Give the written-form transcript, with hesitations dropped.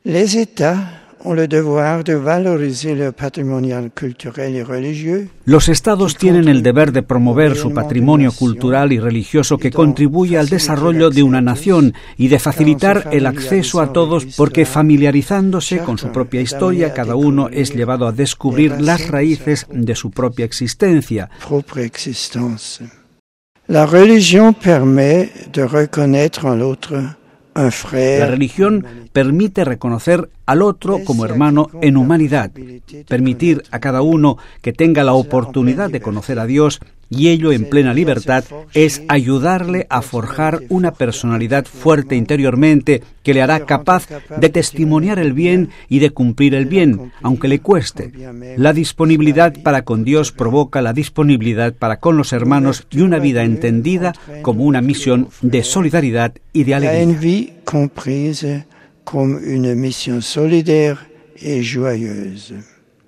Les États ont le devoir de valoriser leur patrimoine culturel y religieux. Los estados tienen el deber de promover su patrimonio cultural y religioso que contribuye al desarrollo de una nación y de facilitar el acceso a todos, porque familiarizándose con su propia historia, cada uno es llevado a descubrir las raíces de su propia existencia. La religión permite de reconocer al otro. La religión permite reconocer al otro como hermano en humanidad, permitir a cada uno que tenga la oportunidad de conocer a Dios, y ello en plena libertad, es ayudarle a forjar una personalidad fuerte interiormente que le hará capaz de testimoniar el bien y de cumplir el bien, aunque le cueste. La disponibilidad para con Dios provoca la disponibilidad para con los hermanos y una vida entendida como una misión de solidaridad y de alegría. Comprise comme une mission solidaire et joyeuse.